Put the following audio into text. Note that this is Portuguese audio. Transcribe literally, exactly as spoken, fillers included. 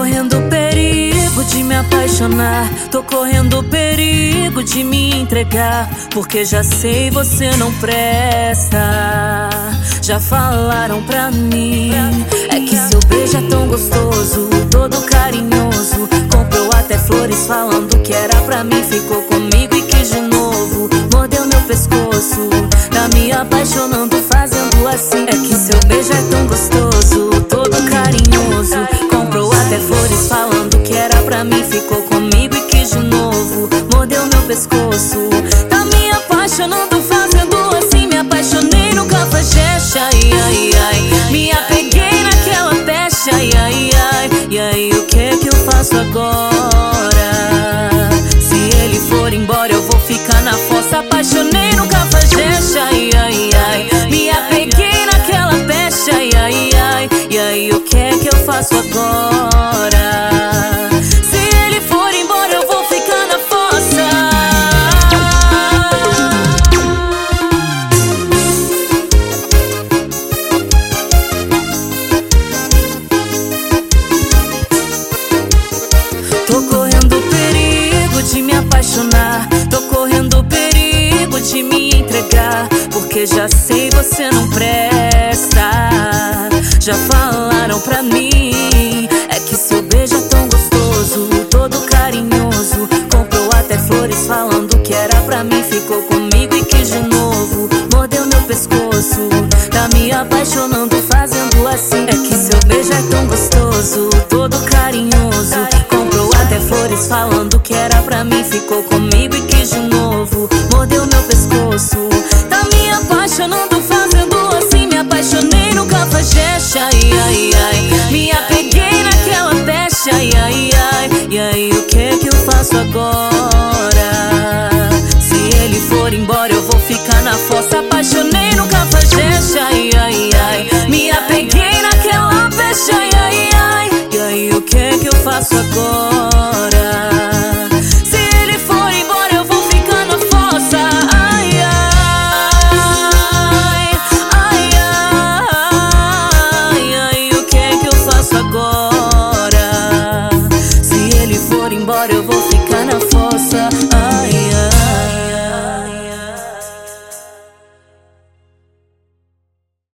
correndo perigo de me apaixonar, tô correndo perigo de me entregar, porque já sei você não presta. Já falaram pra mim, é que seu beijo é tão gostoso, todo carinhoso. Comprou até flores falando que era pra mim, ficou comigo e quis de novo. Mordeu meu pescoço, tá me apaixonando fazendo assim. É que seu beijo é tão gostoso, todo carinhoso. Comprou até flores falando que era pra mim, ficou comigo e quis de novo. Mordeu meu pescoço, tá me apaixonando fazendo assim. Me apaixonei no cafajeste, ai, ai, ai. Me apeguei naquela peste, ai, ai, ai. E aí, o que é que eu faço agora? Se ele for embora eu vou ficar na fossa. Apaixonei no cafajeste, ai, ai, ai. Me apeguei naquela peste, ai, ai, ai. E aí, o que é que eu faço agora? Se ele for embora eu vou ficar na fossa. Tô correndo perigo de me apaixonar, tô correndo perigo de me entregar, porque já sei você não presta. Já falaram pra mim, é que seu beijo é tão gostoso, todo carinhoso. Comprou até flores falando que era pra mim, ficou comigo e quis de novo. Mordeu meu pescoço, tá me apaixonando fazendo assim. É que seu beijo é tão gostoso, todo carinhoso. Comprou até flores falando que era pra mim, ficou comigo e quis de novo. Mordeu meu pescoço, tá me apaixonando fazendo assim. Me apaixonei no cafajeste, ai, ai, ai. Me apeguei naquela peste, ai, ai, ai. E aí, o que é que eu faço agora? Se ele for embora eu vou ficar na fossa. Apaixonei no cafajeste, ai, ai, ai. Me apeguei naquela peste, ai, ai, ai. E aí, o que é que eu faço agora?